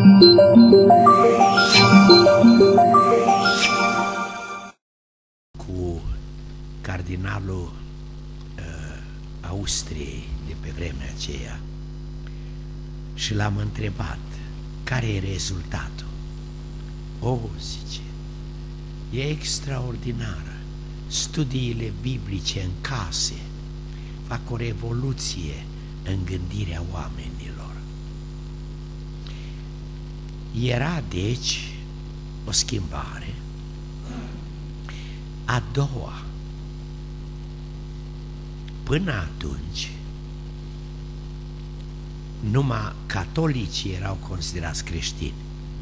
Cu cardinalul Austriei de pe vremea aceea și l-am întrebat care e rezultatul. O, zice, e extraordinară. Studiile biblice în case fac o revoluție în gândirea oamenilor. Era, deci, o schimbare. A doua, până atunci, numai catolicii erau considerați creștini.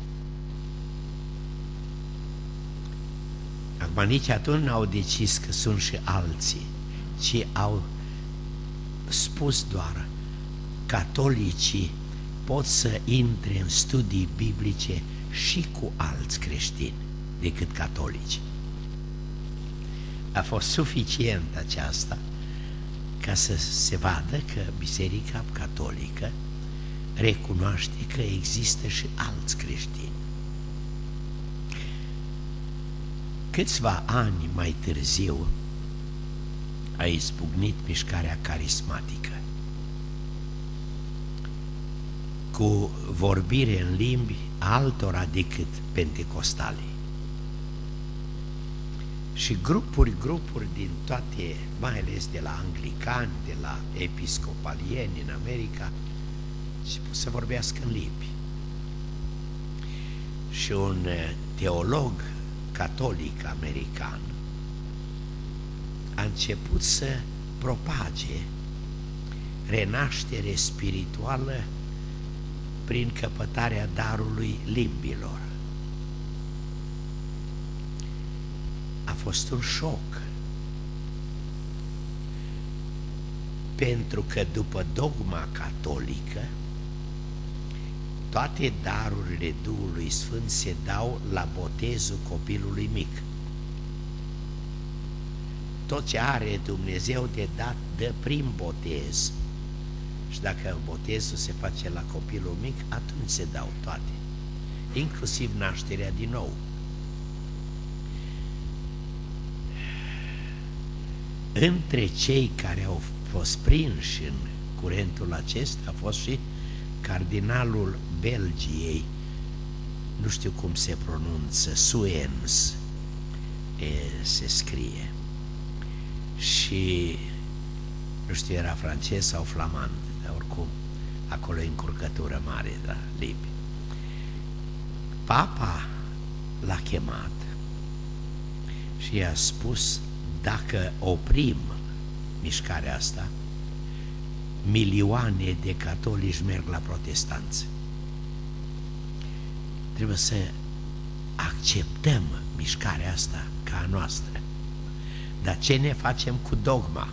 Acum nici atunci n-au decis că sunt și alții, ci au spus doar catolicii pot să intre în studii biblice și cu alți creștini decât catolici. A fost suficient aceasta ca să se vadă că Biserica Catolică recunoaște că există și alți creștini. Câțiva ani mai târziu a izbucnit mișcarea carismatică cu vorbire în limbi altora decât pentecostalii. Și grupuri din toate, mai ales de la anglicani, de la episcopalieni în America, să vorbească în limbi. Și un teolog catolic american a început să propage renaștere spirituală prin căpătarea darului limbilor. A fost un șoc, pentru că după dogma catolică toate darurile Duhului Sfânt se dau la botezul copilului mic. Tot ce are Dumnezeu de dat dă prin botez. Și dacă botezul se face la copilul mic, atunci se dau toate, inclusiv nașterea din nou. Între cei care au fost prinși în curentul acesta a fost și cardinalul Belgiei, nu știu cum se pronunță, Suens se scrie, și nu știu, era francez sau flamand, dar oricum acolo e încurcătură mare de limbi. Papa l-a chemat și i-a spus: dacă oprim mișcarea asta, milioane de catolici merg la protestanți. Trebuie să acceptăm mișcarea asta ca a noastră. Dar ce ne facem cu dogma?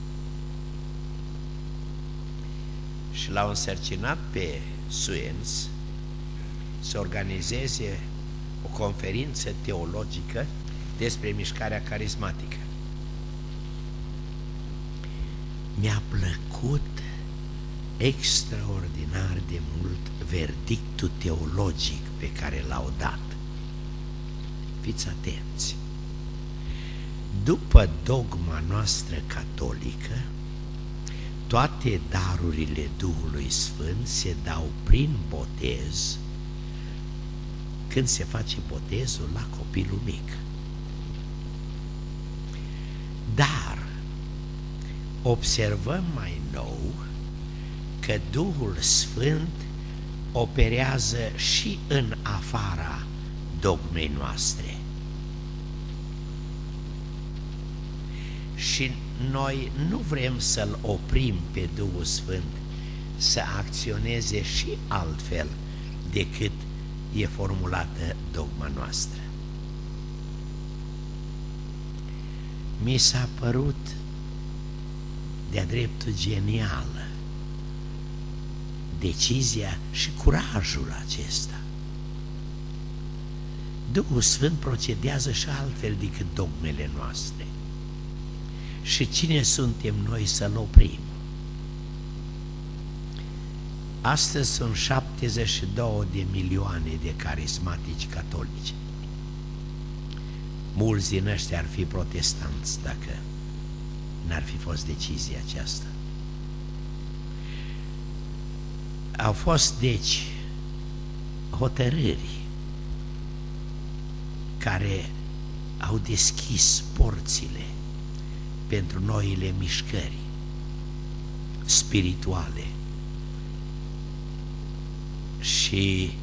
Și l-au însărcinat pe Suens să organizeze o conferință teologică despre mișcarea carismatică. Mi-a plăcut extraordinar de mult verdictul teologic pe care l-au dat. Fiți atenți! După dogma noastră catolică, toate darurile Duhului Sfânt se dau prin botez, când se face botezul la copilul mic. Dar observăm mai nou că Duhul Sfânt operează și în afara dogmei noastre. Și noi nu vrem să-L oprim pe Duhul Sfânt să acționeze și altfel decât e formulată dogma noastră. Mi s-a părut de-a dreptul genială decizia și curajul acesta. Duhul Sfânt procedează și altfel decât dogmele noastre. Și cine suntem noi să-L oprim? Astăzi sunt 7 72 de milioane de carismatici catolici. Mulți din ăștia ar fi protestanți dacă n-ar fi fost decizia aceasta. Au fost, deci, hotărâri care au deschis porțile pentru noile mișcări spirituale. Și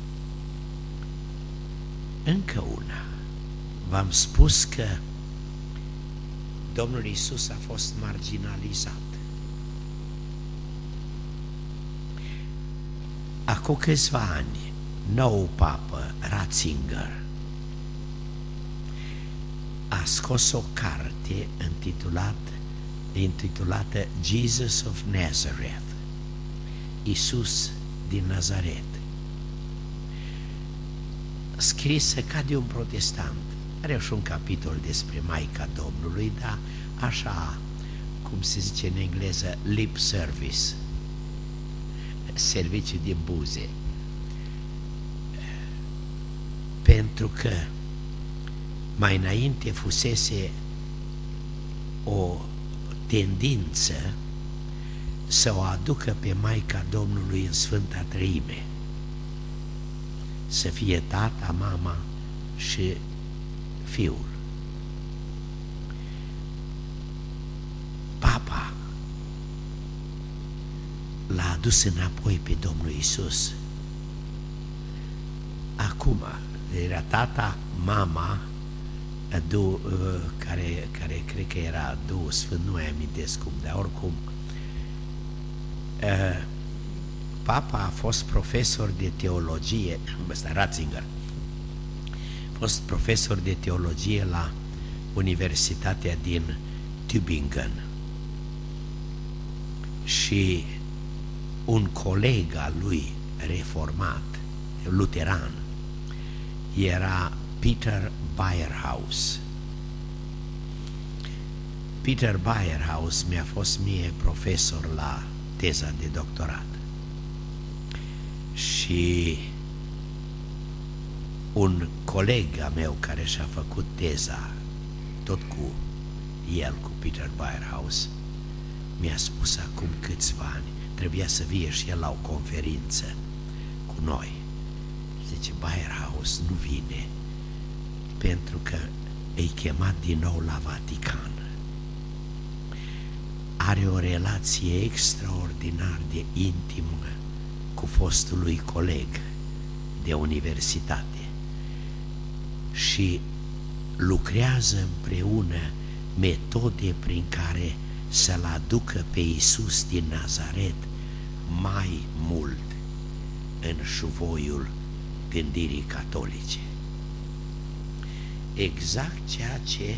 încă una, v-am spus că Domnul Iisus a fost marginalizat. Acum câțiva ani, nou papă, Ratzinger, a scos o carte intitulată Jesus of Nazareth, Iisus din Nazaret, scrisă ca de un protestant. Are și un capitol despre Maica Domnului, dar așa, cum se zice în engleză, lip service, serviciu din buze. Pentru că mai înainte fusese o tendință să o aducă pe Maica Domnului în Sfânta Treime, să fie tata, mama și fiul. Papa l-a adus înapoi pe Domnul Iisus. Acum era tata, mama, care cred că era Duhul Sfânt, nu mai amintesc cum, dar oricum Papa a fost profesor de teologie, ăsta Ratzinger, a fost profesor de teologie la Universitatea din Tübingen și un coleg al lui reformat, luteran, era Peter Bayerhaus. Peter Bayerhaus mi-a fost mie profesor la teza de doctorat și un coleg al meu care și-a făcut teza tot cu el, cu Peter Bayerhaus, mi-a spus acum câțiva ani, trebuia să vie și el la o conferință cu noi. Zice, Bayerhaus nu vine pentru că e chemat din nou la Vatican. Are o relație extraordinar de intimă cu fostul lui coleg de universitate și lucrează împreună metode prin care să-L aducă pe Iisus din Nazaret mai mult în șuvoiul gândirii catolice. Exact ceea ce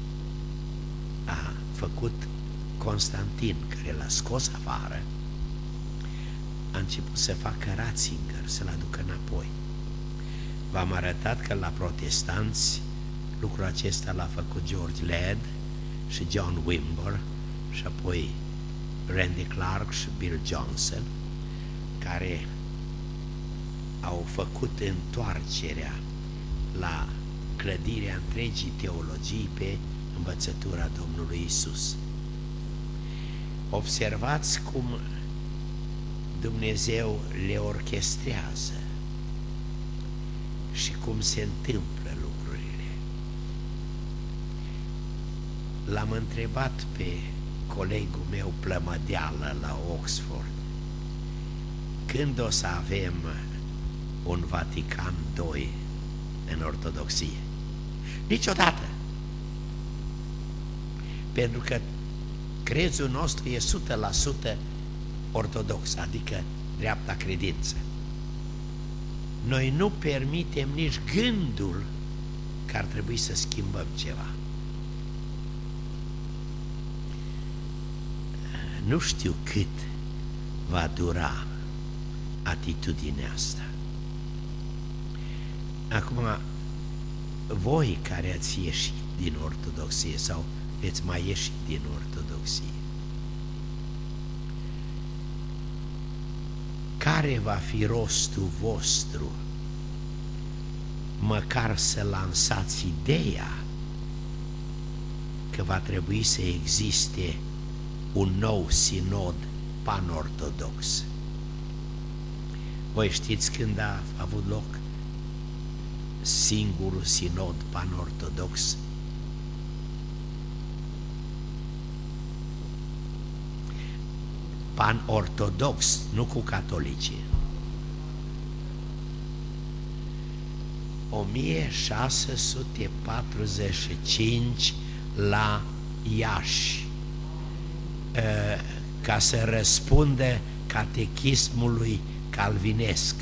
a făcut Constantin, care l-a scos afară, a început să facă Ratzinger, să-l aducă înapoi. V-am arătat că la protestanți lucrul acesta l-a făcut George Ladd și John Wimber și apoi Randy Clark și Bill Johnson, care au făcut întoarcerea la clădirea întregii teologii pe învățătura Domnului Iisus. Observați cum Dumnezeu le orchestrează și cum se întâmplă lucrurile. L-am întrebat pe colegul meu Plămădeală la Oxford, când o să avem un Vatican II în ortodoxie? Niciodată! Pentru că crezul nostru e 100% ortodox, adică dreapta credință. Noi nu permitem nici gândul că ar trebui să schimbăm ceva. Nu știu cât va dura atitudinea asta. Acum, voi care ați ieșit din ortodoxie sau veți mai ieși din ortodoxie, care care va fi rostul vostru, măcar să lansați ideea că va trebui să existe un nou sinod pan-ortodox. Voi știți când a avut loc singurul sinod pan-ortodox? Pan-ortodox, nu cu catolicii. 1645 la Iași, ca să răspundă catechismului calvinesc.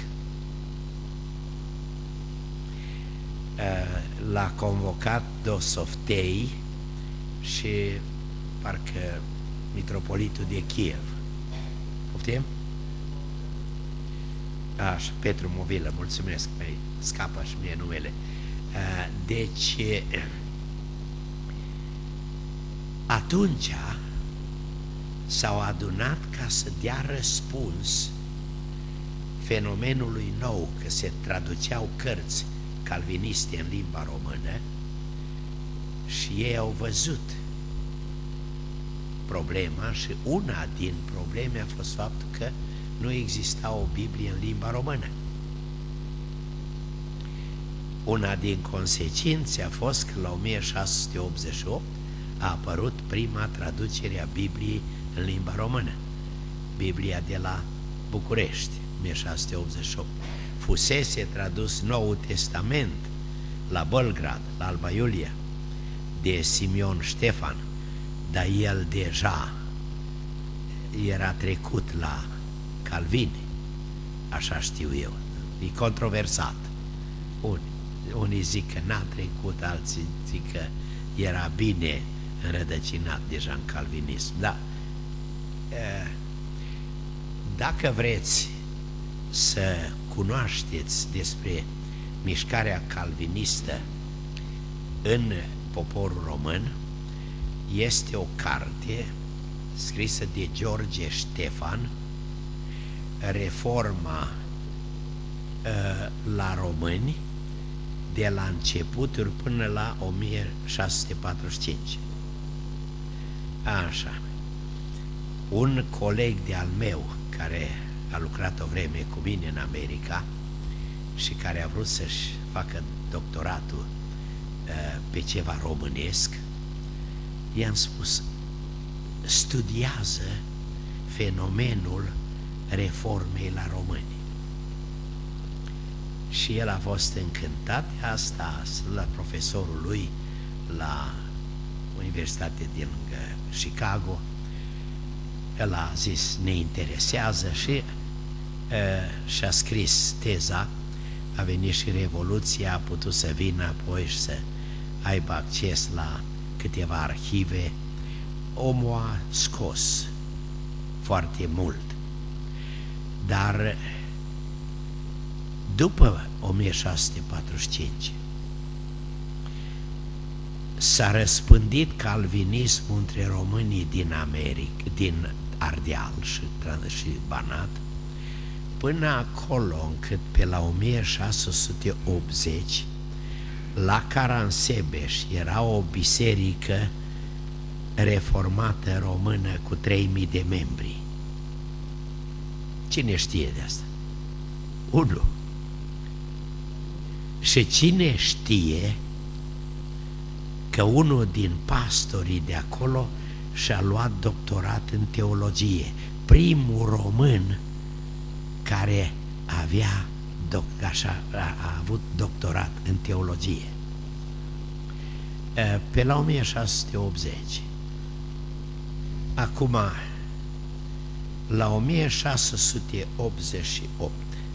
L-a convocat Dosoftei și parcă mitropolitul de Kiev. Poftim? Așa, Petru Movilă, mulțumesc, mai scapă și mie numele. Deci, atunci s-au adunat ca să dea răspuns fenomenului nou, că se traduceau cărți calviniste în limba română și ei au văzut problema și una din probleme a fost faptul că nu exista o Biblie în limba română. Una din consecințe a fost că la 1688 a apărut prima traducere a Bibliei în limba română, Biblia de la București, 1688. Fusese tradus Noul Testament la Belgrad, la Alba Iulia, de Simeon Ștefan, dar el deja era trecut la Calvin, așa știu eu. E controversat. Unii zic că n-a trecut, alții zic că era bine înrădăcinat deja în calvinism. Da. Dacă vreți să cunoașteți despre mișcarea calvinistă în poporul român, este o carte scrisă de George Ștefan, Reforma la români, de la începuturi până la 1645. Așa. Un coleg de-al meu care a lucrat o vreme cu mine în America și care a vrut să-și facă doctoratul pe ceva românesc, i-am spus: studiază fenomenul reformei la români. Și el a fost încântat de asta, la profesorul lui la Universitatea din Chicago. El a zis: ne interesează, și și-a scris teza. A venit și Revoluția, a putut să vină apoi și să aibă acces la câteva arhive. Omul a scos foarte mult, dar după 1645 s-a răspândit calvinismul între românii din America, din Ardeal și Banat, până acolo încât pe la 1680 la Caransebeș era o biserică reformată română cu 3000 de membri. Cine știe de asta? Unu. Și cine știe că unul din pastorii de acolo și-a luat doctorat în teologie, primul român care a avut doctorat în teologie, pe la 1680. Acum, la 1688,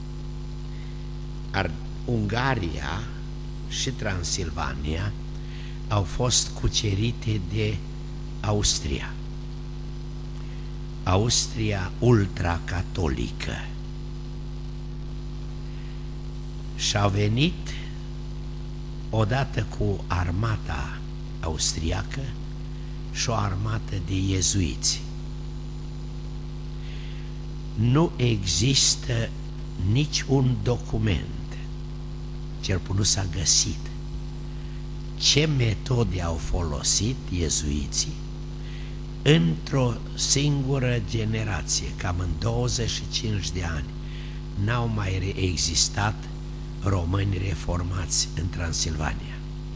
Ungaria și Transilvania au fost cucerite de Austria. Austria ultracatolică. Și-au venit odată cu armata austriacă și o armată de iezuiți. nu există nici un document, cel puțin nu s-a găsit, ce metode au folosit iezuiții într-o singură generație, cam în 25 de ani, n-au mai existat români reformați în Transilvania.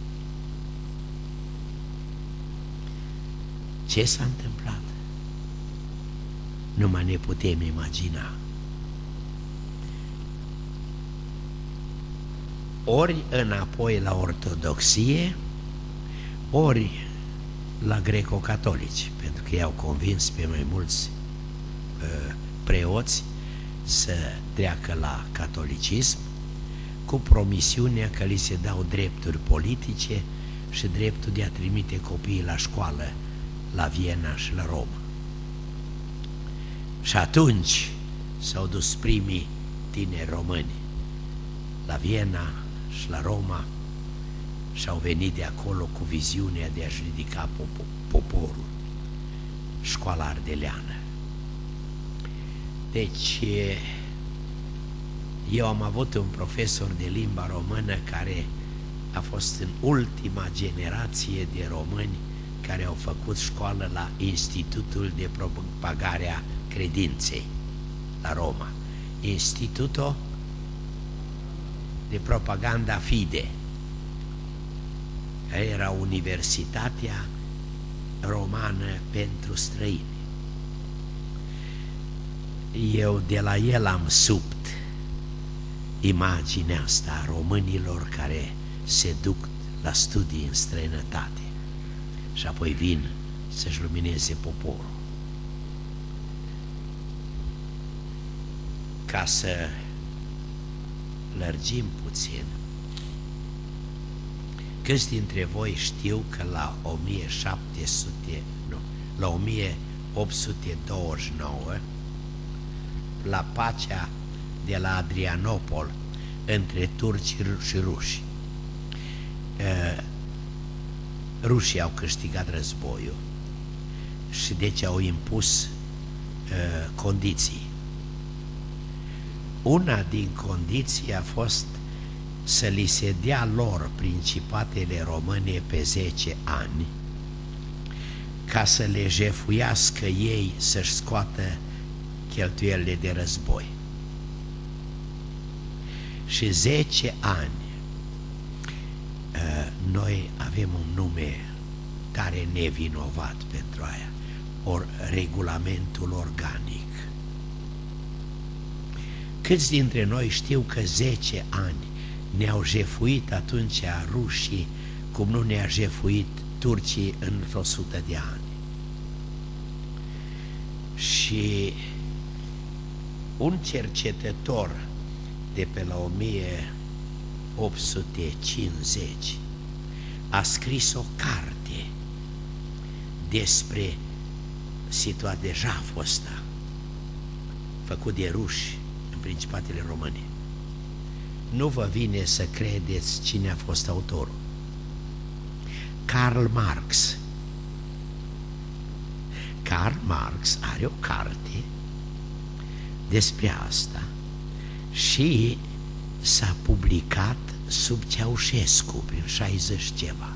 Ce s-a întâmplat? Nu mai ne putem imagina. Ori înapoi la ortodoxie, ori la greco-catolici, pentru că i-au convins pe mai mulți preoți să treacă la catolicism, cu promisiunea că li se dau drepturi politice și dreptul de a trimite copiii la școală la Viena și la Roma. Și atunci s-au dus primii tineri români la Viena și la Roma și au venit de acolo cu viziunea de a-și ridica poporul, școala ardeleană. Deci eu am avut un profesor de limba română care a fost în ultima generație de români care au făcut școală la Institutul de Propagare a Credinței la Roma, Instituto de Propaganda Fide, care era Universitatea Romană pentru străini. Eu de la el am subt imaginea asta a românilor care se duc la studii în străinătate și apoi vin să-și lumineze poporul. Ca să lărgim puțin, câți dintre voi știu că la 1829, la pacea de la Adrianopol între turci și ruși, rușii au câștigat războiul și deci au impus condiții. Una din condiții a fost să li se dea lor principatele române pe 10 ani, ca să le jefuiască ei să-și scoată cheltuielile de război. Și 10 ani, noi avem un nume tare nevinovat pentru aia, ori regulamentul organic. Câți dintre noi știu că 10 ani ne-au jefuit atunci rușii cum nu ne-a jefuit turcii în 100 de ani? Și un cercetător de pe la 1850 a scris o carte despre situația, deja a fost făcut de ruși în Principatele Române. Nu vă vine să credeți cine a fost autorul. Karl Marx. Karl Marx are o carte despre asta și s-a publicat sub Ceaușescu prin 60 ceva,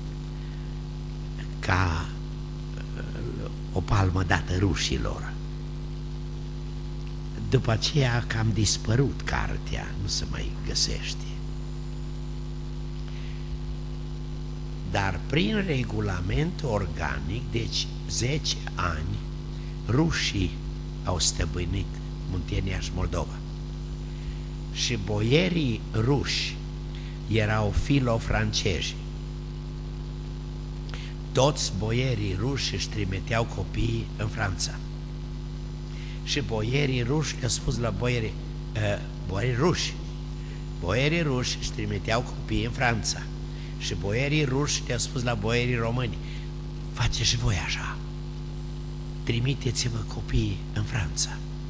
ca o palmă dată rușilor. După aceea cam dispărut cartea, nu se mai găsește. Dar prin regulament organic, deci 10 ani, rușii au stăpânit Muntenia și Moldova. Și boierii ruși erau filo-francezi. Toți boierii ruși își trimiteau copiii în Franța. Și boierii ruși le-au spus la boierii ruși își trimiteau copiii în Franța. Și boierii ruși le-au spus la boierii români: faceți și voi așa, trimiteți-vă copiii în Franța.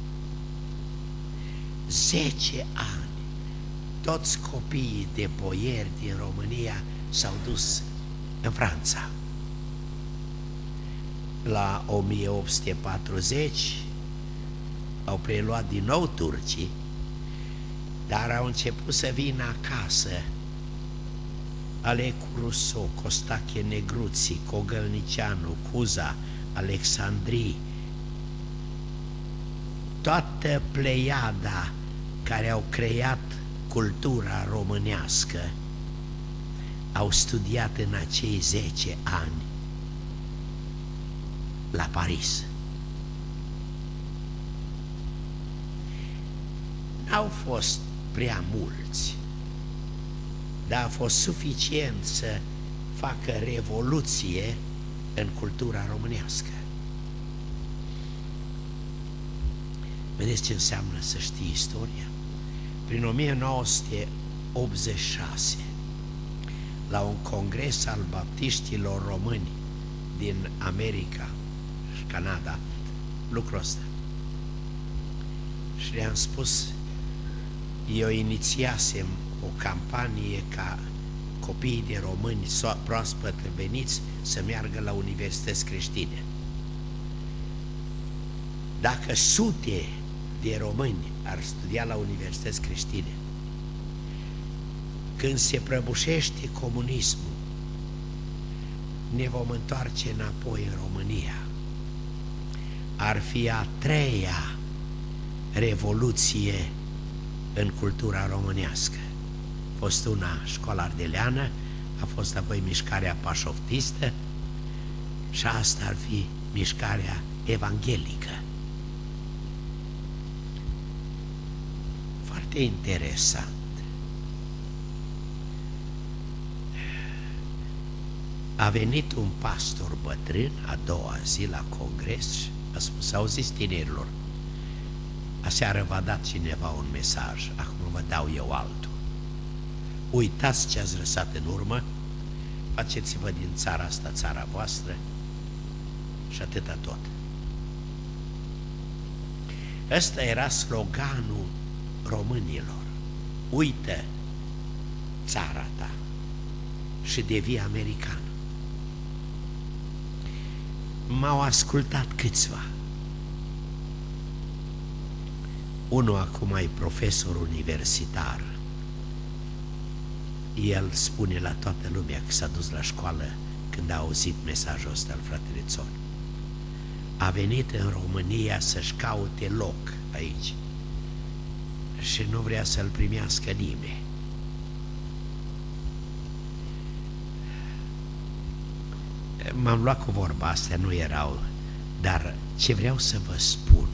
10 ani toți copiii de boieri din România s-au dus în Franța. La 1840 au preluat din nou turcii, dar au început să vină acasă Alecu Rousseau, Costache Negruții, Cogălnicianu, Cuza, Alexandrii, toată pleiada care au creat cultura românească au studiat în acei 10 ani la Paris. N-au fost prea mulți, dar a fost suficient să facă revoluție în cultura românească. Vedeți ce înseamnă să știi istoria? Prin 1986, la un congres al baptiștilor români din America și Canada, lucrul ăsta. Și le-am spus, eu inițiasem o campanie ca copiii de români proaspăt veniți să meargă la universități creștine. Dacă sute de români ar studia la universități creștine, când se prăbușește comunismul, ne vom întoarce înapoi în România. Ar fi a 3-a revoluție în cultura românească. A fost una școala ardeleană, a fost apoi mișcarea pașoftistă și asta ar fi mișcarea evanghelică. Foarte interesant. A venit un pastor bătrân a doua zi la congres și a spus, auziți tinerilor, aseară v-a dat cineva un mesaj, acum vă dau eu altul. Uitați ce ați lăsat în urmă, faceți-vă din țara asta țara voastră și atâta tot. Ăsta era sloganul românilor. Uită țara ta și devii american. M-au ascultat câțiva. Unul acum e profesor universitar. El spune la toată lumea că s-a dus la școală când a auzit mesajul ăsta al fratele Țon. A venit în România să-și caute loc aici și nu vrea să-l primească nimeni. M-am luat cu vorba, astea nu erau, dar ce vreau să vă spun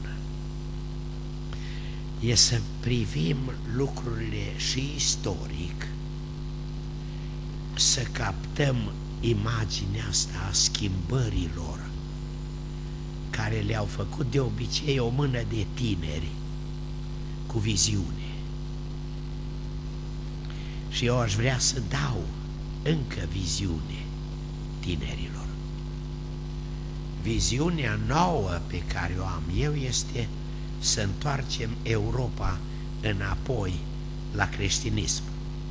e să privim lucrurile și istoric, să captăm imaginea asta a schimbărilor care le-au făcut de obicei o mână de tineri cu viziune. Și eu aș vrea să dau încă viziune tinerilor. Viziunea nouă pe care o am eu este să întoarcem Europa înapoi la creștinism.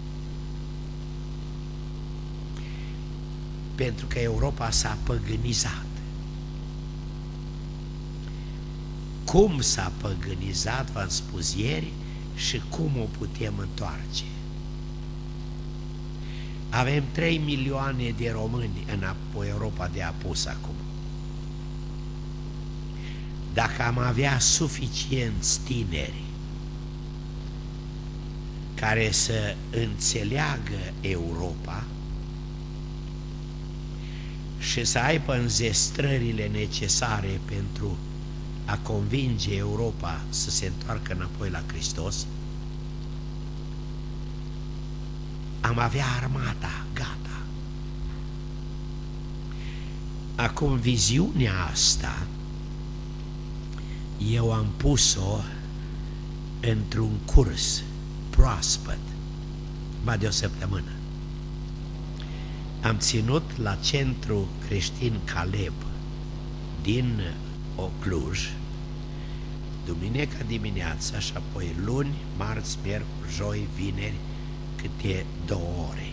Pentru că Europa s-a păgânizat. Cum s-a păgânizat, v-am spus ieri, și cum o putem întoarce. Avem 3 milioane de români în Europa de apus acum. Dacă am avea suficienți tineri care să înțeleagă Europa și să aibă înzestrările necesare pentru a convinge Europa să se întoarcă înapoi la Hristos, am avea armata gata. Acum, viziunea asta eu am pus-o într-un curs proaspăt, mai de o săptămână. Am ținut la Centru Creștin Caleb din Cluj, duminica dimineața și apoi luni, marți, miercuri, joi, vineri, câte 2 ore.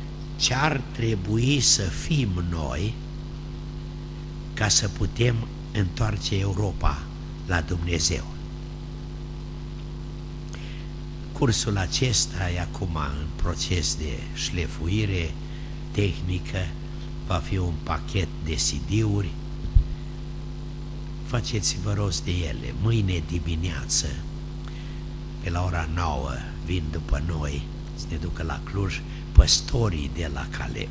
Ce-ar trebui să fim noi ca să putem întoarce Europa la Dumnezeu. Cursul acesta e acum în proces de șlefuire tehnică, va fi un pachet de CD-uri. Faceți-vă rost de ele. Mâine dimineață, pe la ora 9, vin după noi să ne ducă la Cluj păstorii de la Caleb.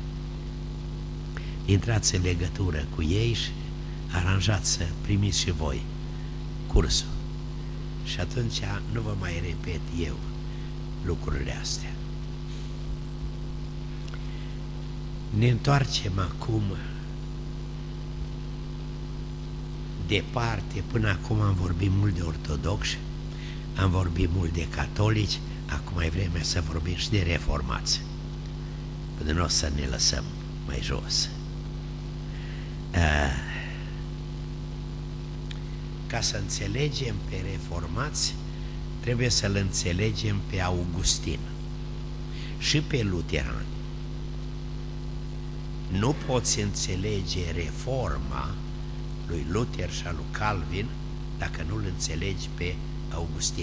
Intrați în legătură cu ei și aranjați să primiți și voi cursul. Și atunci nu vă mai repet eu lucrurile astea. Ne întoarcem acum departe. Până acum am vorbit mult de ortodoxi, am vorbit mult de catolici, acum e vremea să vorbim și de reformați. Până nu o să ne lăsăm mai jos. Ca să înțelegem pe reformați, trebuie să-l înțelegem pe Augustin și pe luterani. Nu poți înțelege reforma lui Luther și a lui Calvin dacă nu-l înțelegi pe Augustin.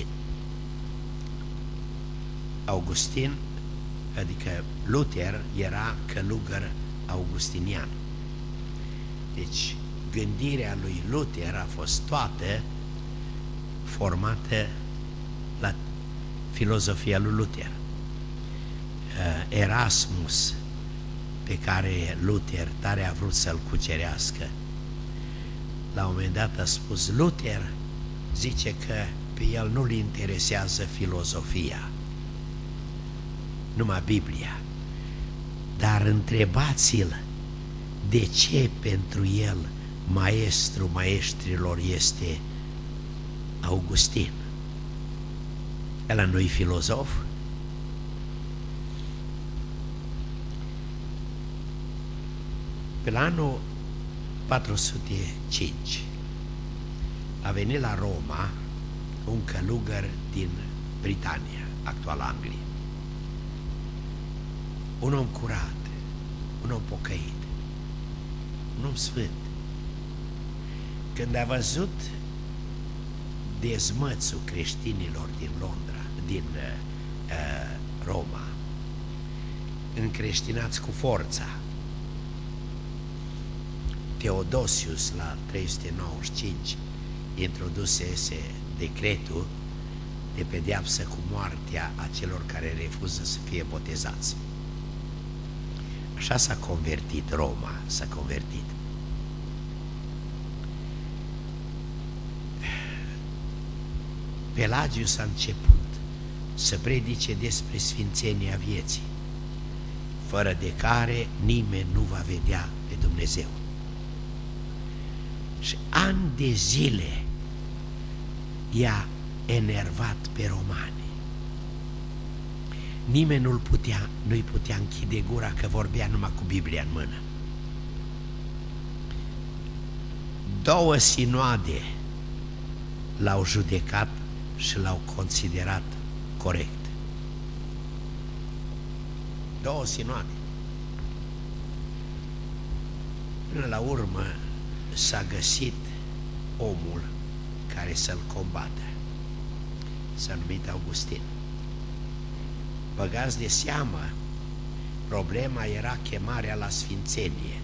Augustin, adică Luther, era călugăr augustinian. Deci gândirea lui Luther a fost toată formată la filozofia lui Luther. Erasmus, pe care Luther tare a vrut să-l cucerească, la un moment dat a spus: Luther zice că pe el nu-l interesează filozofia, numai Biblia. Dar întrebați-l de ce pentru el maestru maestrilor este Augustin. Ăla nu-i filozof? Pe la anul 405 a venit la Roma un călugăr din Britania, actual Anglia. Un om curat, un om pocăit, un om sfânt. Când a văzut dezmățul creștinilor din Londra, din Roma, încreștinați cu forța, Teodosius la 395 introdusese decretul de pedeapsă cu moartea a celor care refuză să fie botezați. Așa s-a convertit Roma, s-a convertit. Pelagius a început să predice despre sfințenia vieții, fără de care nimeni nu va vedea pe Dumnezeu. Și ani de zile i-a enervat pe romani. Nimeni nu-i putea închide gura că vorbea numai cu Biblia în mână. 2 sinoade l-au judecat și l-au considerat corect. 2 sinoade. Până la urmă s-a găsit omul care să-l combată. S-a numit Augustin. Băgați de seamă, problema era chemarea la sfințenie.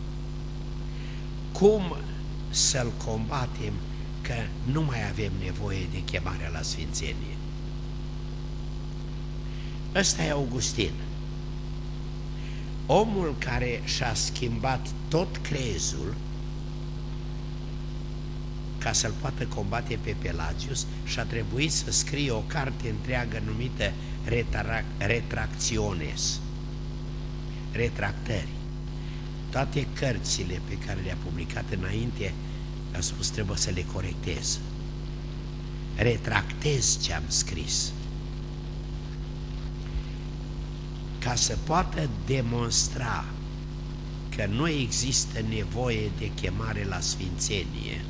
Cum să-l combatem că nu mai avem nevoie de chemarea la sfințenie? Ăsta e Augustin, omul care și-a schimbat tot crezul ca să-l poată combate pe Pelagius și a trebuit să scrie o carte întreagă numită Retractiones, retractări. Toate cărțile pe care le-a publicat înainte, a spus, trebuie să le corectez. Retractez ce am scris, ca să poată demonstra că nu există nevoie de chemare la sfințenie.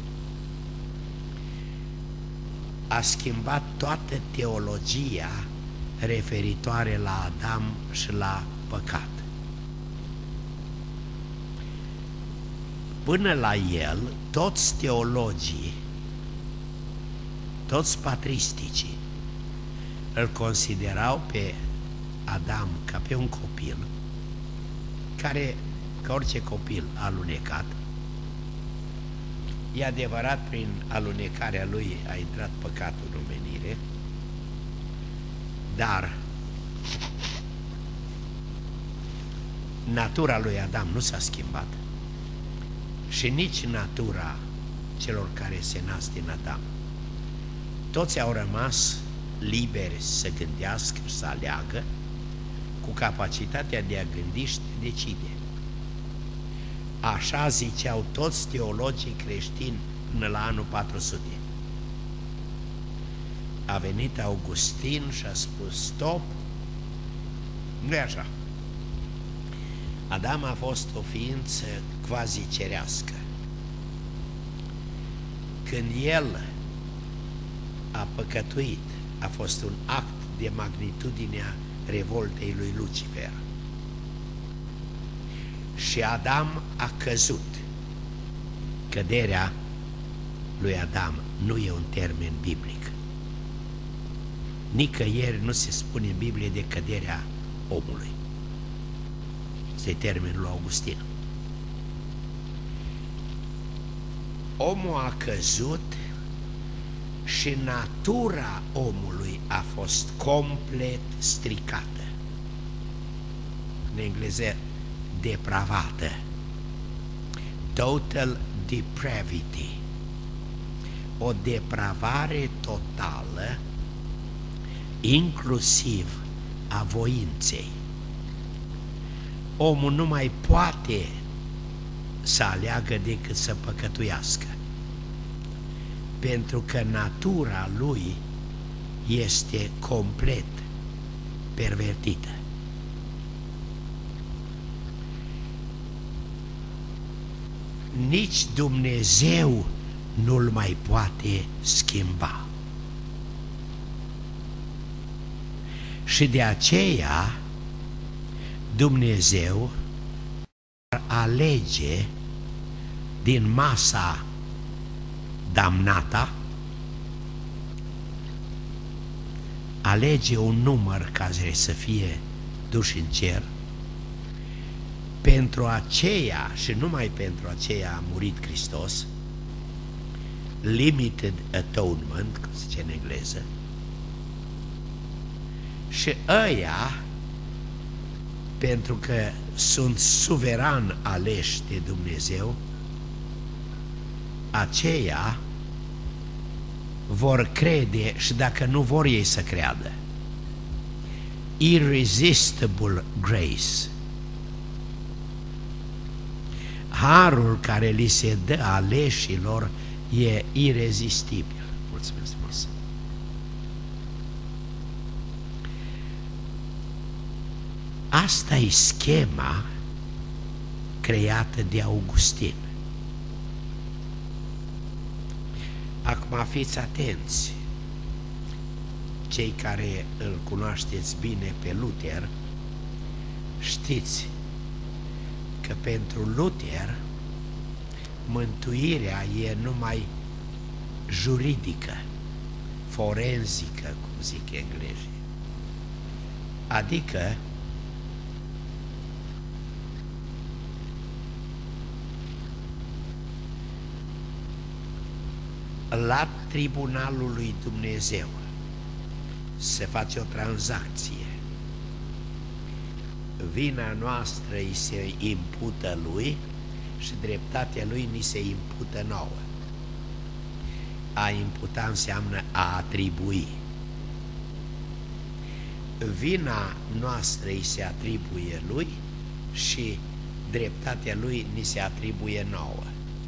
A schimbat toată teologia referitoare la Adam și la păcat. Până la el, toți teologii, toți patristicii, îl considerau pe Adam ca pe un copil, care, ca orice copil alunecat. E adevărat, prin alunecarea lui a intrat păcatul în omenire, dar natura lui Adam nu s-a schimbat și nici natura celor care se nasc din Adam. Toți au rămas liberi să gândească și să aleagă, cu capacitatea de a gândi și de decide. Așa ziceau toți teologii creștini până la anul 400. A venit Augustin și a spus stop, nu e așa. Adam a fost o ființă quasi cerească. Când el a păcătuit, a fost un act de magnitudinea revoltei lui Lucifer. Și Adam a căzut. Căderea lui Adam nu e un termen biblic. Nicăieri nu se spune în Biblie de căderea omului. Este termenul lui Augustin. Omul a căzut și natura omului a fost complet stricată. În engleză, depravată. Total depravity. O depravare totală, inclusiv a voinței. Omul nu mai poate să aleagă decât să păcătuiască, pentru că natura lui este complet pervertită. Nici Dumnezeu nu-l mai poate schimba. Și de aceea Dumnezeu alege din masa damnata, alege un număr care să fie duși în cer. Pentru aceea și numai pentru aceea a murit Hristos, limited atonement, cum se zice în engleză, și ăia, pentru că sunt suveran aleși de Dumnezeu, aceia vor crede și dacă nu vor ei să creadă. Irresistible grace. Harul care li se dă aleșilor e irezistibil. Mulțumesc frumos. Asta e schema creată de Augustin. Acum fiți atenți, cei care îl cunoașteți bine pe Luther, știți că pentru Luther mântuirea e numai juridică, forenzică, cum zic englezii. Adică la tribunalul lui Dumnezeu se face o tranzacție. Vina noastră îi se impută lui și dreptatea lui ni se impută nouă. A imputa înseamnă a atribui. Vina noastră îi se atribuie lui și dreptatea lui ni se atribuie nouă.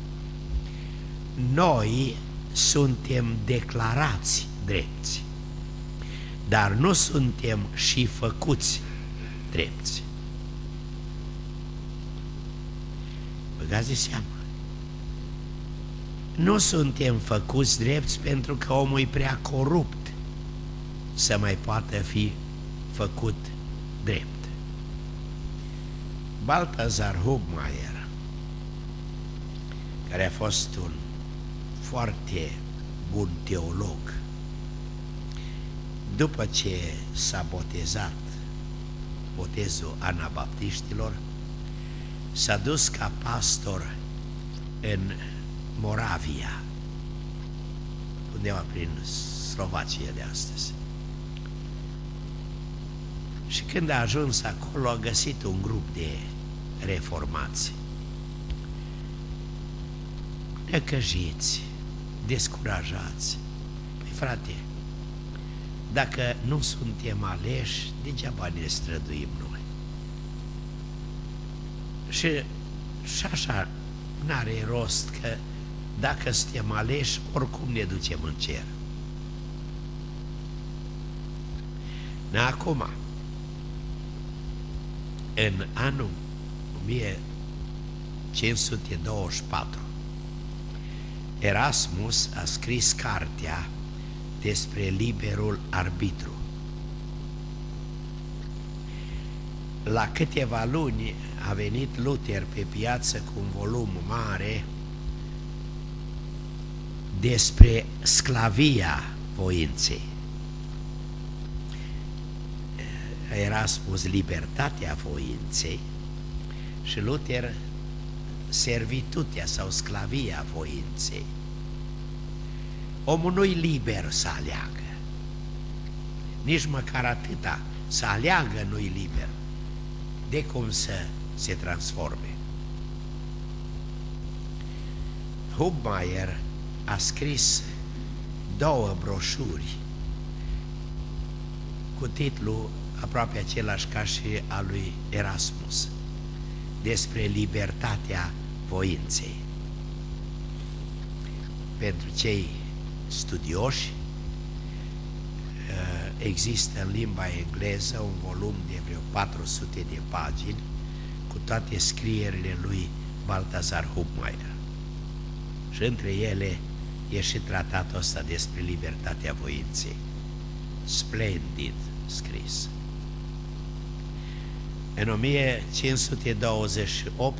Noi suntem declarați drepți, dar nu suntem și făcuți drepți. Băgați de seama. Nu suntem făcuți drepți pentru că omul e prea corupt să mai poată fi făcut drept. Balthasar Hubmaier care a fost un foarte bun teolog, după ce s-a botezat, botezul anabaptiștilor, s-a dus ca pastor în Moravia, undeva prin Slovacia de astăzi. Și când a ajuns acolo, a găsit un grup de reformați, necăjiți, descurajați. Păi frate, dacă nu suntem aleși, degeaba ne străduim noi. Și așa n-are rost, că dacă suntem aleși, oricum ne ducem în cer. Acum, în anul 1524, Erasmus a scris cartea despre liberul arbitru. La câteva luni a venit Luther pe piață cu un volum mare despre sclavia voinței. Erasmus, libertatea voinței, și Luther, servitutea sau sclavia voinței. Omul nu-i liber să aleagă, nici măcar atâta, să aleagă nu-i liber, de cum să se transforme. Hubmaier a scris 2 broșuri cu titlul aproape același ca și al lui Erasmus, despre libertatea voinței. Pentru cei studioși, există în limba engleză un volum de vreo 400 de pagini cu toate scrierile lui Balthasar Hubmaier. Și între ele e și tratatul ăsta despre libertatea voinței. Splendid scris. În 1528,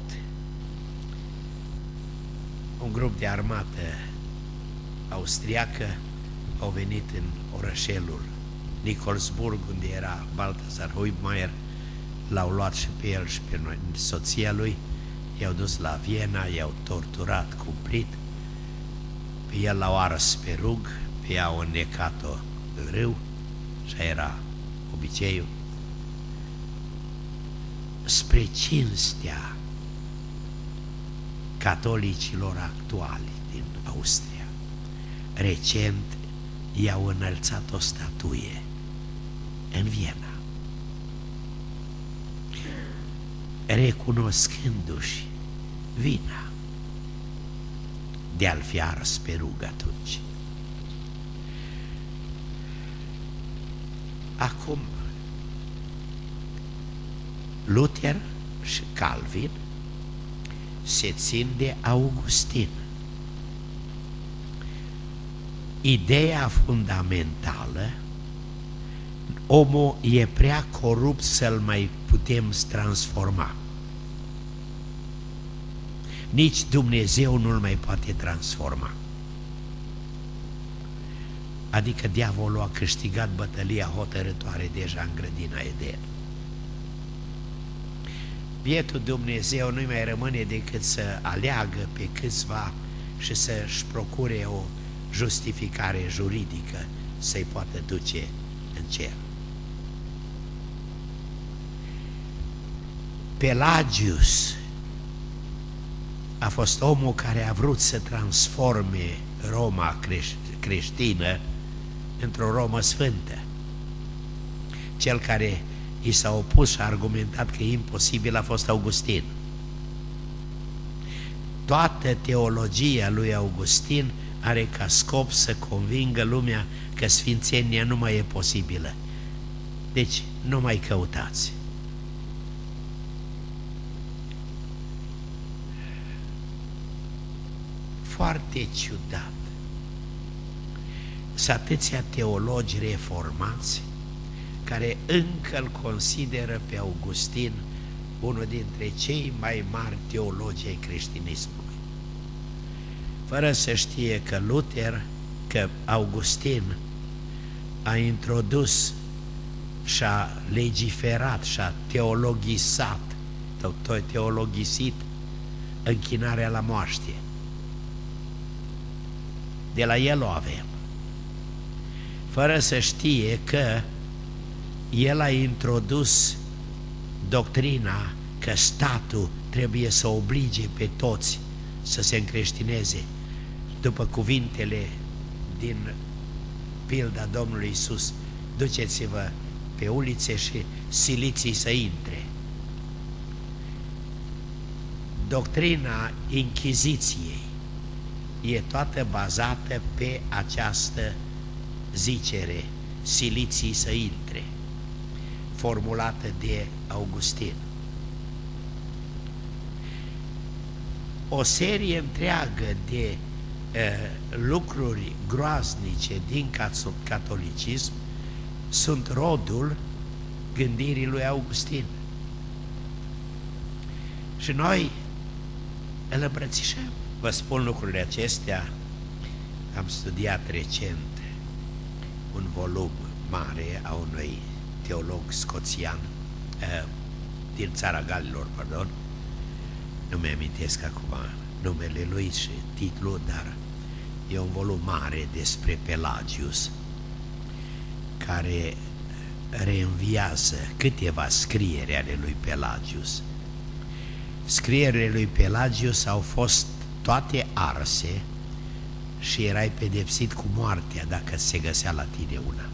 un grup de armată austriacă au venit în orășelul Nikolsburg, unde era Balthasar Hubmaier, l-au luat și pe el și pe soția lui, i-au dus la Viena, i-au torturat cumplit, pe el l-au ars pe rug, pe ea au înnecat-o în râu, și era obiceiul. Spre cinstea catolicilor actuali din Austria, recent i-au înălțat o statuie în Viena, recunoscându-și vina de a-l fi ars pe rug atunci. Acum, Luther și Calvin se țin de Augustin. Ideea fundamentală: omul e prea corupt să-l mai putem transforma. Nici Dumnezeu nu-l mai poate transforma. Adică diavolul a câștigat bătălia hotărâtoare deja în grădina Eden. Bietul Dumnezeu nu-i mai rămâne decât să aleagă pe câțiva și să-și procure o justificare juridică să-i poată duce în cer. Pelagius a fost omul care a vrut să transforme Roma creștină într-o Romă sfântă. Cel care i s-a opus și a argumentat că e imposibil a fost Augustin. Toată teologia lui Augustin are ca scop să convingă lumea că sfințenia nu mai e posibilă. Deci nu mai căutați. Foarte ciudat. Sunt atâția teologi reformați care încă îl consideră pe Augustin unul dintre cei mai mari teologi ai creștinismului. fără să știe că că Augustin a introdus și-a legiferat și-a teologisit închinarea la moaște. De la el o avem. Fără să știe că el a introdus doctrina că statul trebuie să oblige pe toți să se încreștineze, după cuvintele din pilda Domnului Iisus: duceți-vă pe ulițe și siliți-i să intre. Doctrina Inchiziției e toată bazată pe această zicere: siliți-i să intre, formulată de Augustin. O serie întreagă de lucruri groaznice din catolicism sunt rodul gândirii lui Augustin. Și noi îl îmbrățișăm. Vă spun lucrurile acestea. Am studiat recent un volum mare a unui teolog scoțian din țara Galilor, pardon. Nu mi-amintesc acum numele lui și titlul, dar e un volum mare despre Pelagius, care reînviază câteva scrieri ale lui Pelagius. Scrierile lui Pelagius au fost toate arse și erai pedepsit cu moartea dacă se găsea la tine una.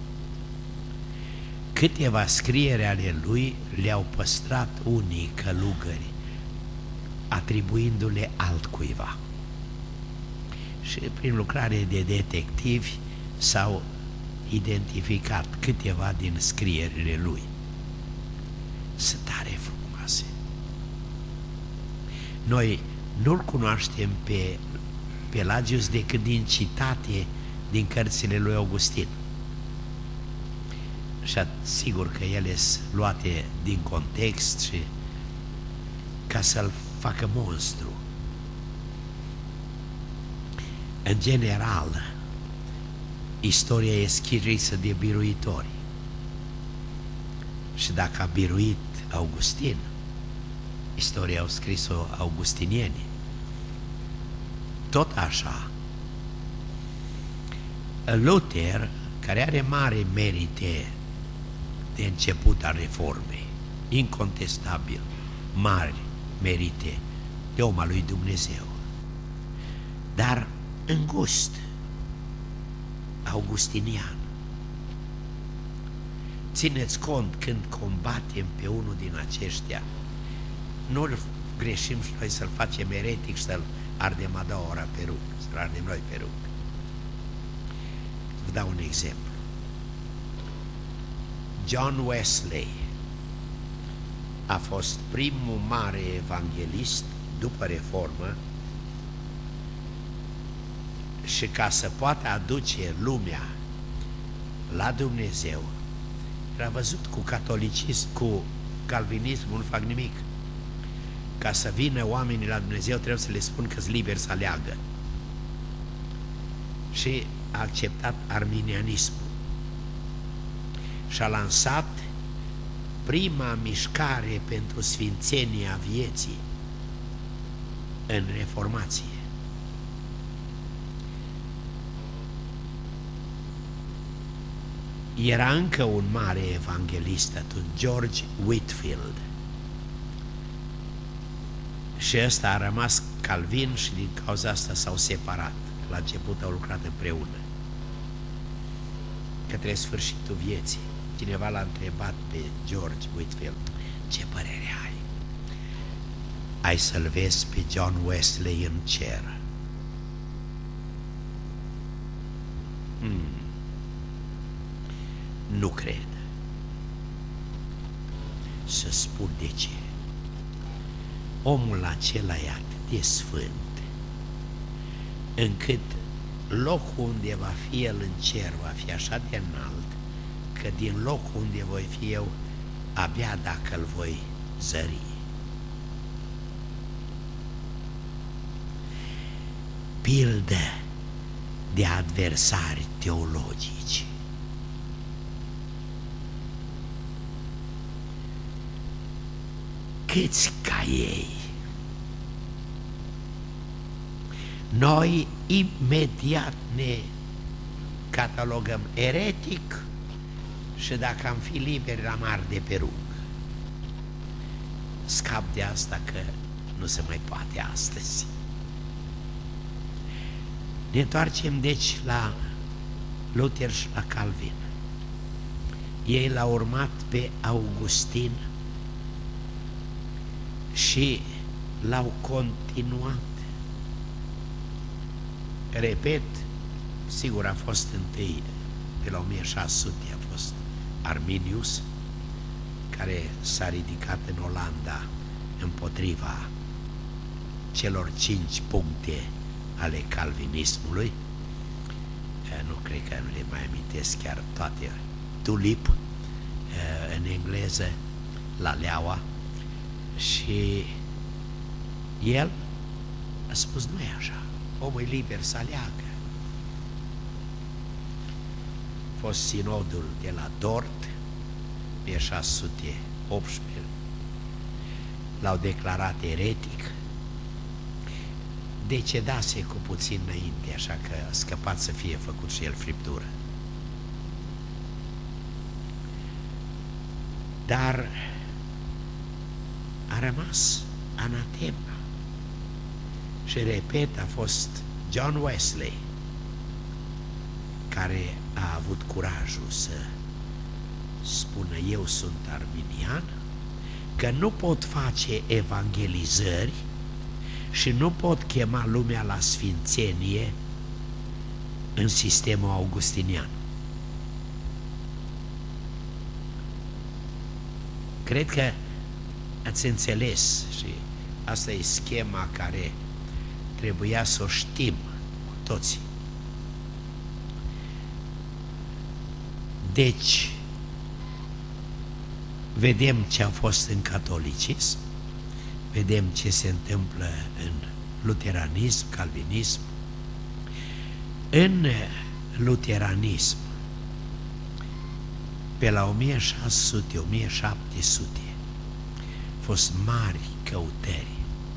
Câteva scrieri ale lui le-au păstrat unii călugări, atribuindu-le altcuiva. Și prin lucrare de detectivi s-au identificat câteva din scrierile lui. Sunt tare frumoase. Noi nu-l cunoaștem pe Pelagius decât din citate din cărțile lui Augustin. Și sigur că ele sunt luate din context și ca să-l facă monstru. În general, istoria e scrisă de biruitori. Și dacă a biruit Augustin, istoria au scris-o augustinieni. Tot așa, Luther, care are mari merite de început a reformei, incontestabil, mari merite de om al lui Dumnezeu, dar îngust, augustinian. Țineți cont când combatem pe unul din aceștia, nu-l greșim și noi să-l facem eretic și să-l ardem a doua ora pe rug, să-l ardem noi pe rug. Vă dau un exemplu. John Wesley a fost primul mare evanghelist după reformă și ca să poată aduce lumea la Dumnezeu, era văzut cu catolicism, cu calvinismul, nu fac nimic. Ca să vină oamenii la Dumnezeu trebuie să le spun că-s liberi să aleagă. Și a acceptat arminianismul și a lansat prima mișcare pentru sfințenia vieții în Reformație. Era încă un mare evanghelist atunci, George Whitefield. Și ăsta a rămas calvin și din cauza asta s-au separat. La început au lucrat împreună. Către sfârșitul vieții, cineva l-a întrebat pe George Whitefield: ce părere ai? Ai să-l vezi pe John Wesley în cer? Nu cred. Să spun de ce. Omul acela e atât de sfânt, încât locul unde va fi el în cer va fi așa de înalt, că din locul unde voi fi eu, abia dacă îl voi zări. pildă de adversari teologici. Câți ca ei? Noi imediat ne catalogăm eretic și dacă am fi liberi la mare de pe rug. Scap de asta că nu se mai poate astăzi. Ne întoarcem deci la Luther și la Calvin. Ei l-au urmat pe Augustin și l-au continuat. Repet, sigur a fost întâi, pe la 1600 a fost Arminius, care s-a ridicat în Olanda împotriva celor 5 puncte ale calvinismului. Nu cred că nu le mai amintesc chiar toate. Tulip, în engleză, la leaua. Și el a spus, nu e așa, omul e liber să aleagă. A fost sinodul de la Dort, 1618, l-au declarat eretic, decedase cu puțin înainte, așa că a scăpat să fie făcut și el friptură. Dar a rămas anatema. Și repet, a fost John Wesley care a avut curajul să spună, eu sunt arminian, că nu pot face evangelizări și nu pot chema lumea la sfințenie în sistemul augustinian. Cred că ați înțeles și asta e schema care trebuia să o știm cu toții. Deci, vedem ce a fost în catolicism, vedem ce se întâmplă în luteranism, calvinism. În luteranism, pe la 1600-1700, au fost mari căutări.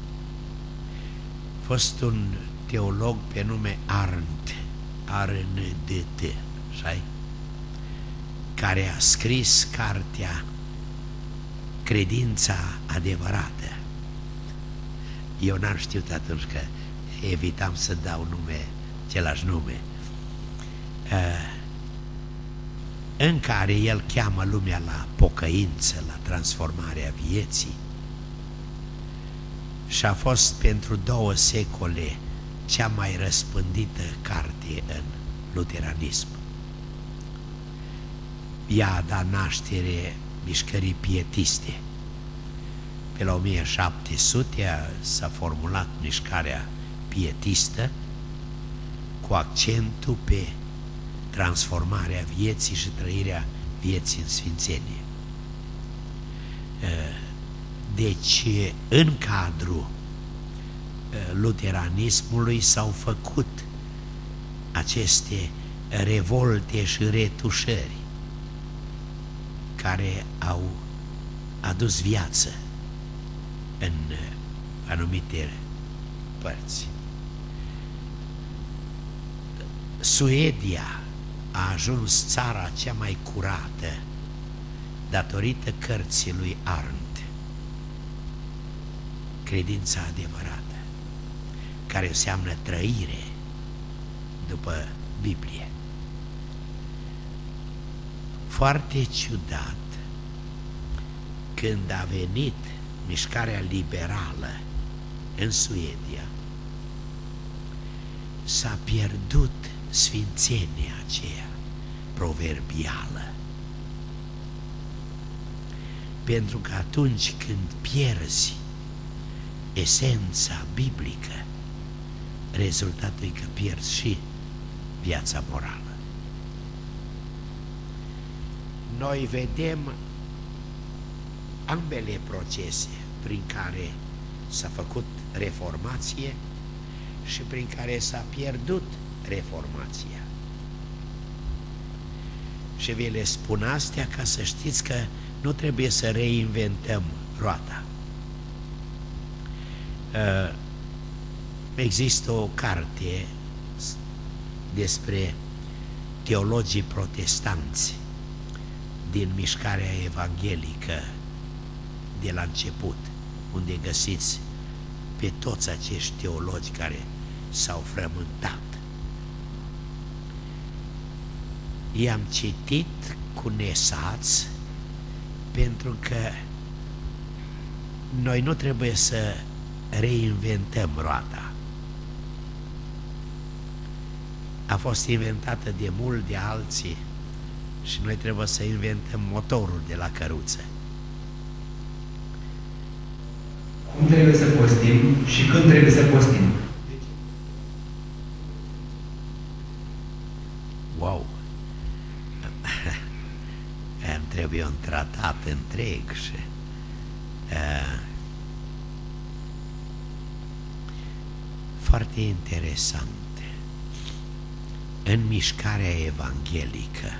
A fost un teolog pe nume Arndt, A-R-N-D-T, știi? Care a scris cartea Credința adevărată. Eu n-am știut atunci că evitam să dau același nume, în care el cheamă lumea la pocăință, la transformarea vieții, și a fost pentru 2 secole cea mai răspândită carte în luteranism. Ea a dat naștere mișcării pietiste. Pe la 1700 s-a formulat mișcarea pietistă cu accentul pe transformarea vieții și trăirea vieții în sfințenie. Deci, în cadrul luteranismului s-au făcut aceste revolte și retușări care au adus viață în anumite părți. Suedia a ajuns țara cea mai curată datorită cărții lui Arndt, Credința adevărată, care înseamnă trăire după Biblie. Foarte ciudat, când a venit mișcarea liberală în Suedia, s-a pierdut sfințenia aceea proverbială. Pentru că atunci când pierzi esența biblică, rezultatul e că pierzi și viața morală. Noi vedem ambele procese prin care s-a făcut reformație și prin care s-a pierdut reformația. Și vi le spun astea ca să știți că nu trebuie să reinventăm roata. Există o carte despre teologii protestanți din mișcarea evanghelică de la început, unde găsiți pe toți acești teologi care s-au frământat. I-am citit cu nesaț pentru că noi nu trebuie să reinventăm roata. A fost inventată de mult de alții și noi trebuie să inventăm motorul de la căruță. Cum trebuie să postim și când trebuie să postim? Wow! Îmi trebuie un tratat întreg și foarte interesant. În mișcarea evanghelică,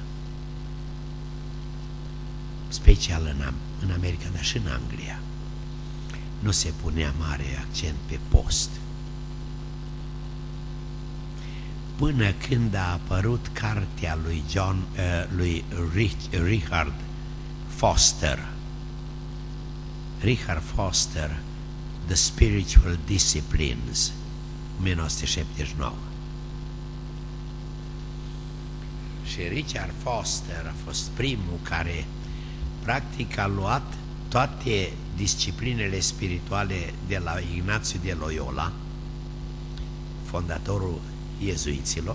special în America, dar și în Anglia, nu se punea mare accent pe post. Până când a apărut cartea lui Richard Foster, The Spiritual Disciplines, 1979. Și Richard Foster a fost primul care practic a luat toate disciplinele spirituale de la Ignațiu de Loyola, fondatorul iezuiților,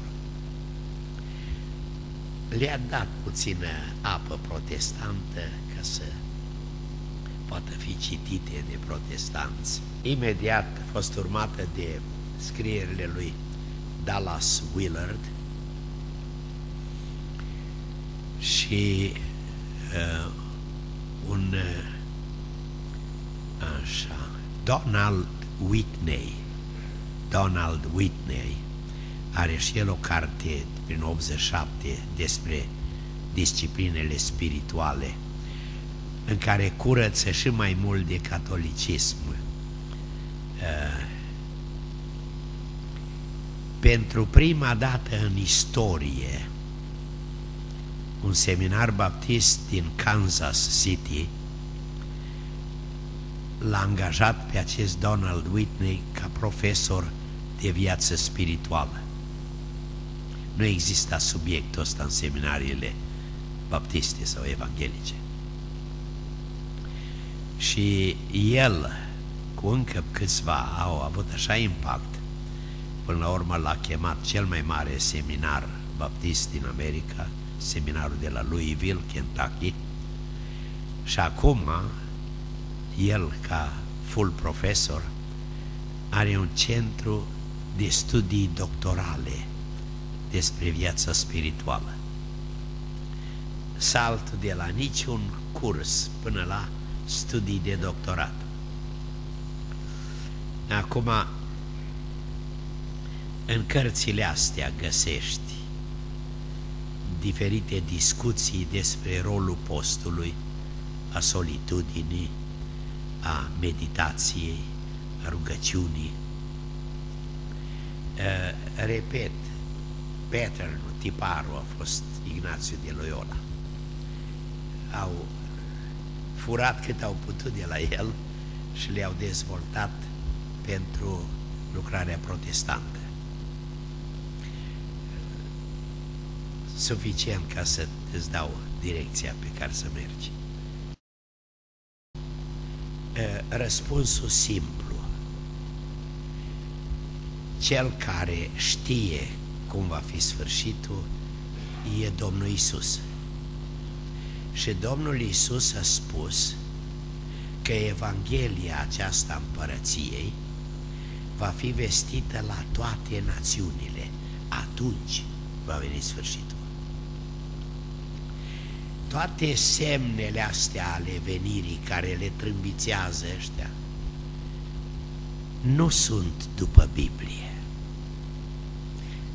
le-a dat puțină apă protestantă ca să poată fi citite de protestanți. Imediat a fost urmată de scrierile lui Dallas Willard și Donald Whitney are și el o carte prin 87 despre disciplinele spirituale, în care curăță și mai mult de catolicism. Pentru prima dată în istorie, un seminar baptist din Kansas City l-a angajat pe acest Donald Whitney ca profesor de viață spirituală. Nu exista subiectul ăsta în seminariile baptiste sau evanghelice. Și el, cu încă câțiva, au avut așa impact, până la urmă l-a chemat cel mai mare seminar baptist din America, seminarul de la Louisville, Kentucky, și acum el, ca full profesor, are un centru de studii doctorale despre viața spirituală. Saltul de la niciun curs până la studii de doctorat. Acum, în cărțile astea găsești diferite discuții despre rolul postului, a solitudinii, a meditației, a rugăciunii. Repet, pattern-ul, tiparul a fost Ignațiu de Loyola. Au furat cât au putut de la el și le-au dezvoltat pentru lucrarea protestantă. Suficient ca să îți dau direcția pe care să mergi. Răspunsul simplu: cel care știe cum va fi sfârșitul e Domnul Iisus. Și Domnul Iisus a spus că Evanghelia aceasta împărăției va fi vestită la toate națiunile. Atunci va veni sfârșitul. Toate semnele astea ale venirii care le trâmbițează ăștia nu sunt după Biblie.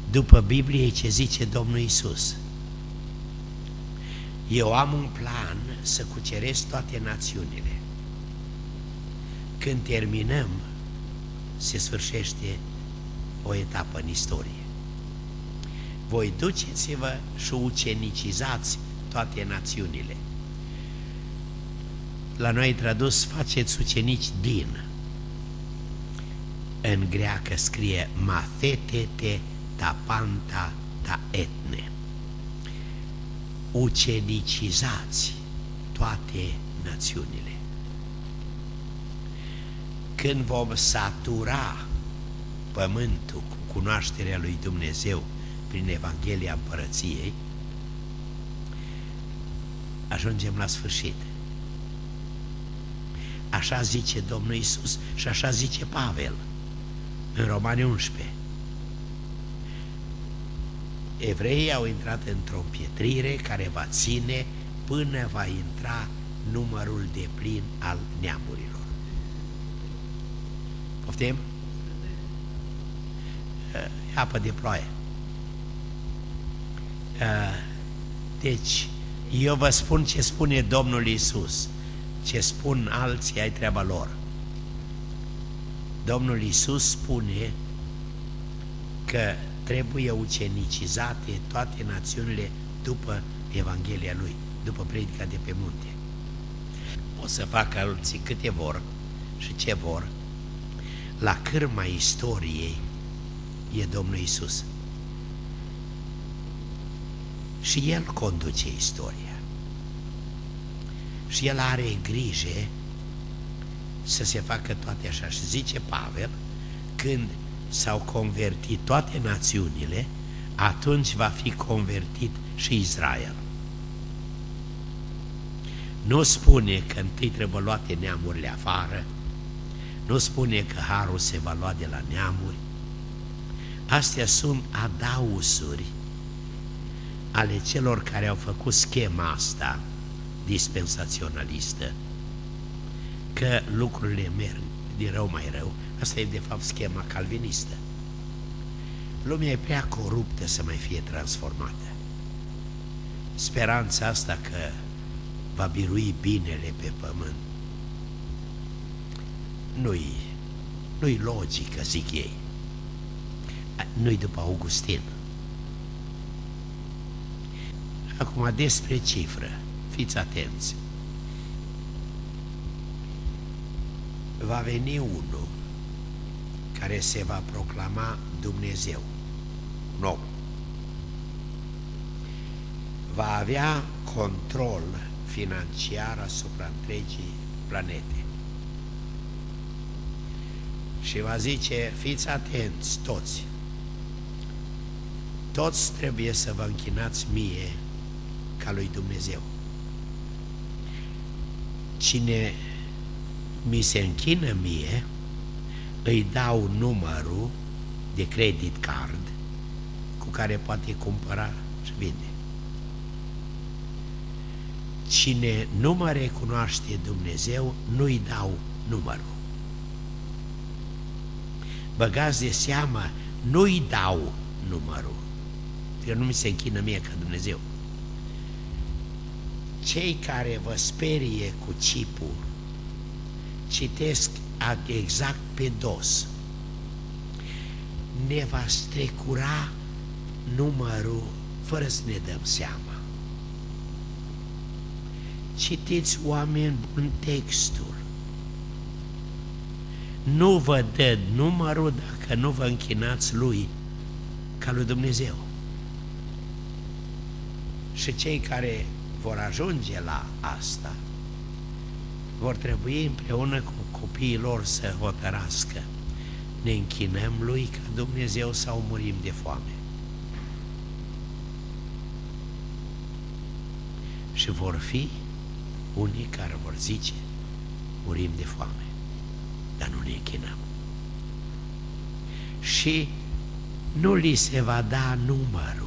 după Biblie ce zice Domnul Iisus. Eu am un plan să cuceresc toate națiunile. Când terminăm, se sfârșește o etapă în istorie. Voi duceți-vă și ucenicizați toate națiunile. La noi tradus, faceți ucenici din. În greacă scrie mathetete ta panta ta etne. Ucenicizați toate națiunile. Când vom satura pământul cu cunoașterea lui Dumnezeu prin Evanghelia Împărăției, ajungem la sfârșit. Așa zice Domnul Iisus și așa zice Pavel în Romani 11. Evreii au intrat într-o împietrire care va ține până va intra numărul deplin al neamurilor. Poftim? Apă de ploaie. Deci, eu vă spun ce spune Domnul Iisus. Ce spun alții, ai treaba lor. Domnul Iisus spune că trebuie ucenicizate toate națiunile după Evanghelia Lui, după predica de pe munte. O să facă alții câte vor și ce vor. La cârma istoriei e Domnul Iisus. Și El conduce istoria. Și El are grijă să se facă toate așa. Și zice Pavel, când s-au convertit toate națiunile, atunci va fi convertit și Israel. Nu spune că întâi trebuie luate neamurile afară, nu spune că harul se va lua de la neamuri. Astea sunt adausuri ale celor care au făcut schema asta dispensaționalistă, că lucrurile merg din rău mai rău. Asta e de fapt schema calvinistă. Lumea e prea coruptă să mai fie transformată. Speranța asta că va birui binele pe pământ nu-i logică, zic ei. Nu-i după Augustin. Acum despre cifră, fiți atenți. Va veni unul care se va proclama Dumnezeu, un om. Va avea control financiar asupra întregii planete. Și va zice, fiți atenți toți, toți trebuie să vă închinați mie ca lui Dumnezeu. Cine mi se închină mie, îi dau numărul de credit card cu care poate cumpăra și vinde. Cine nu mă recunoaște Dumnezeu, nu-i dau numărul. Băgați de seamă, nu-i dau numărul, că nu mi se închină mie ca Dumnezeu. Cei care vă sperie cu chipul, citesc exact pe dos, ne va strecura numărul fără să ne dăm seama. Citiți, oameni buni, textul. Nu vă dă numărul dacă nu vă închinați lui ca lui Dumnezeu. Și cei care vor ajunge la asta vor trebui împreună cu copiii lor să hotărască: ne închinăm lui ca Dumnezeu sau murim de foame. Și vor fi unii care vor zice: murim de foame, dar nu ne închinăm. Și nu li se va da numărul.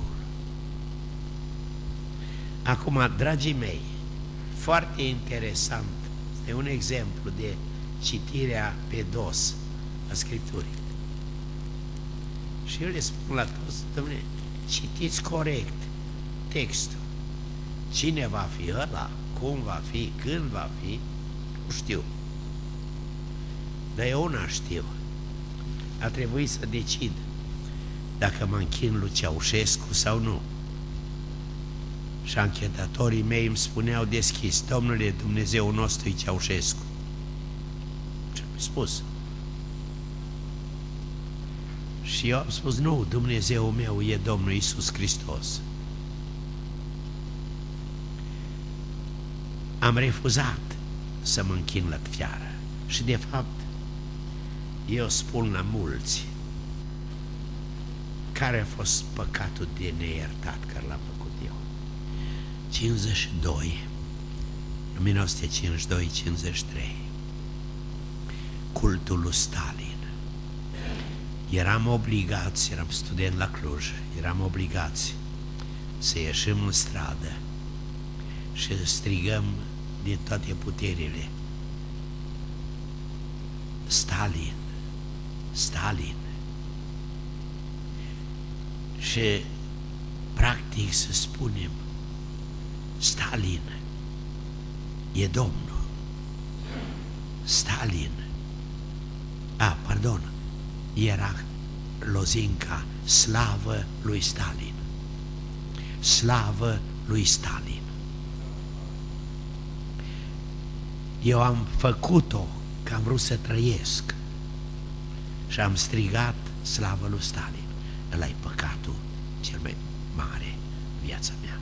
Acum, dragii mei, foarte interesant, este un exemplu de citirea pe dos a Scripturii. Și eu le spun la toți, dom'le, citiți corect textul. Cine va fi ăla, cum va fi, când va fi, nu știu. Dar eu una știu. A trebuit să decid dacă mă închin lui Ceaușescu sau nu. Și anchetatorii mei îmi spuneau deschis, domnule, Dumnezeu nostru e Ceaușescu. Și am spus. Și eu am spus, nu, Dumnezeu meu e Domnul Iisus Hristos. Am refuzat să mă închin la fiară. Și de fapt, eu spun la mulți care a fost păcatul de neiertat care l-am făcut eu. 52, 1952-53, cultul lui Stalin. Eram obligați, eram student la Cluj, eram obligați să ieșim în stradă și strigăm din toate puterile: Stalin, Stalin. Și practic să spunem: Stalin e Domnul. Stalin. Pardon, era lozinca: slavă lui Stalin. Slavă lui Stalin. Eu am făcut-o că am vrut să trăiesc și am strigat slavă lui Stalin. Ăla e păcatul cel mai mare în viața mea.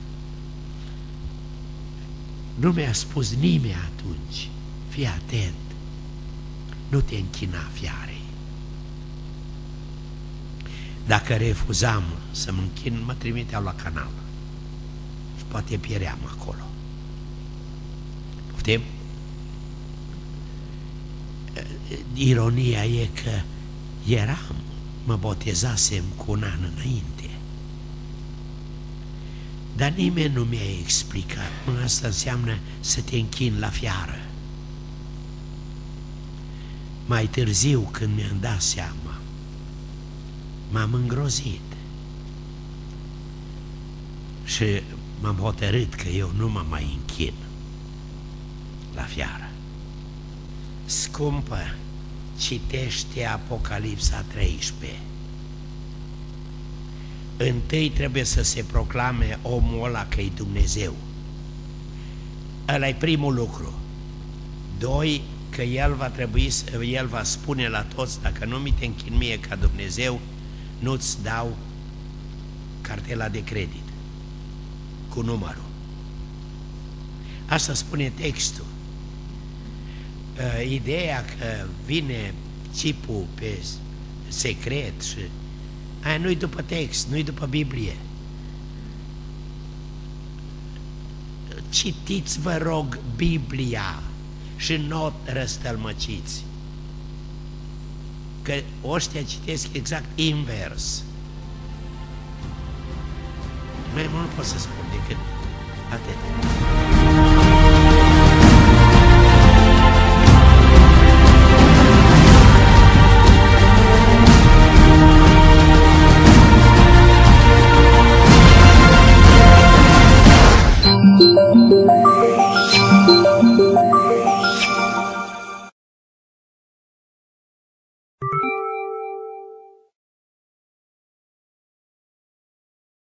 Nu mi-a spus nimeni atunci: fii atent, nu te închina fiarei. Dacă refuzam să mă închin, mă trimiteau la canal și poate pieream acolo. Poftim? Ironia e că mă botezasem cu un an înainte, dar nimeni nu mi-a explicat. Asta înseamnă să te închini la fiară. Mai târziu, când mi-am dat seama, m-am îngrozit și m-am hotărât că eu nu mă mai închin la fiară. Scumpă, citește Apocalipsa 13. Întâi trebuie să se proclame omul ăla că e Dumnezeu. Ăla-i primul lucru. Doi, că el va spune la toți: dacă nu mi te închin mie ca Dumnezeu, nu-ți dau cartela de credit cu numărul. Asta spune textul. Ideea că vine cipul pe secret și aia nu-i după text, nu-i după Biblie. Citiți, vă rog, Biblia și nu răstălmăciți, că ăștia citesc exact invers. Mai mult nu pot să spun decât atât.